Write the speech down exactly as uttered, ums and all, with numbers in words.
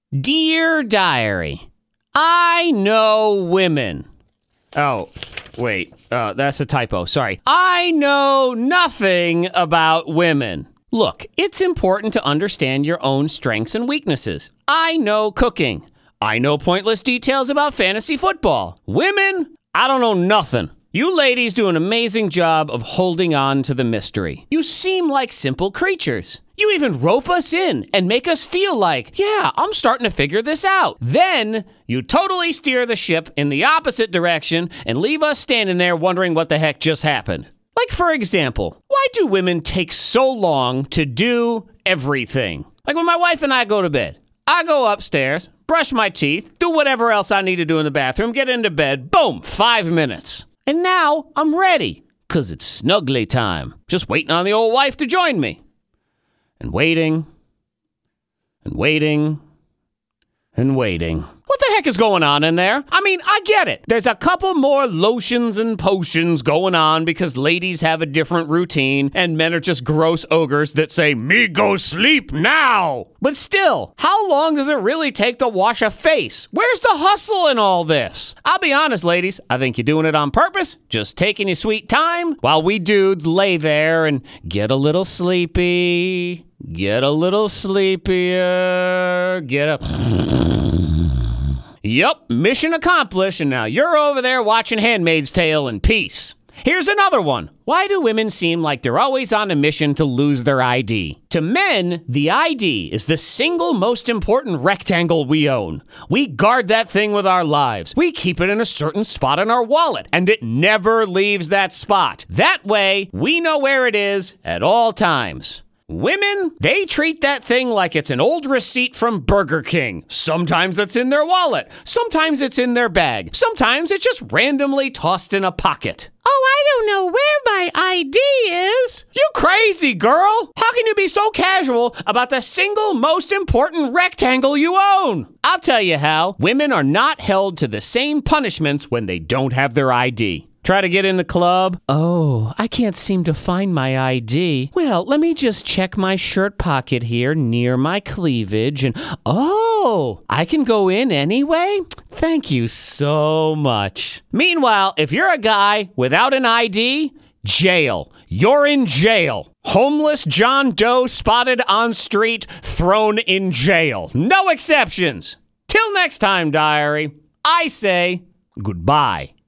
Dear Diary, I know women. Oh, wait, uh, that's a typo, sorry. I know nothing about women. Look, it's important to understand your own strengths and weaknesses. I know cooking. I know pointless details about fantasy football. Women, I don't know nothing. You ladies do an amazing job of holding on to the mystery. You seem like simple creatures. You even rope us in and make us feel like, yeah, I'm starting to figure this out. Then you totally steer the ship in the opposite direction and leave us standing there wondering what the heck just happened. Like, for example, why do women take so long to do everything? Like when my wife and I go to bed, I go upstairs, brush my teeth, do whatever else I need to do in the bathroom, get into bed, boom, five minutes. And now I'm ready, because it's snuggly time. Just waiting on the old wife to join me. And waiting, and waiting, and waiting. What the heck is going on in there? I mean, I get it. There's a couple more lotions and potions going on because ladies have a different routine and men are just gross ogres that say, me go sleep now. But still, how long does it really take to wash a face? Where's the hustle in all this? I'll be honest, ladies. I think you're doing it on purpose, just taking your sweet time while we dudes lay there and get a little sleepy, get a little sleepier, get up. Yup, mission accomplished, and now you're over there watching Handmaid's Tale in peace. Here's another one. Why do women seem like they're always on a mission to lose their I D? To men, the I D is the single most important rectangle we own. We guard that thing with our lives. We keep it in a certain spot in our wallet, and it never leaves that spot. That way, we know where it is at all times. Women, they treat that thing like it's an old receipt from Burger King. Sometimes it's in their wallet. Sometimes it's in their bag. Sometimes it's just randomly tossed in a pocket. Oh, I don't know where my I D is. You crazy, girl. How can you be so casual about the single most important rectangle you own? I'll tell you how. Women are not held to the same punishments when they don't have their I D. Try to get in the club. Oh, I can't seem to find my I D. Well, let me just check my shirt pocket here near my cleavage and, oh, I can go in anyway? Thank you so much. Meanwhile, if you're a guy without an I D, jail. You're in jail. Homeless John Doe spotted on street, thrown in jail. No exceptions. Till next time, diary, I say goodbye.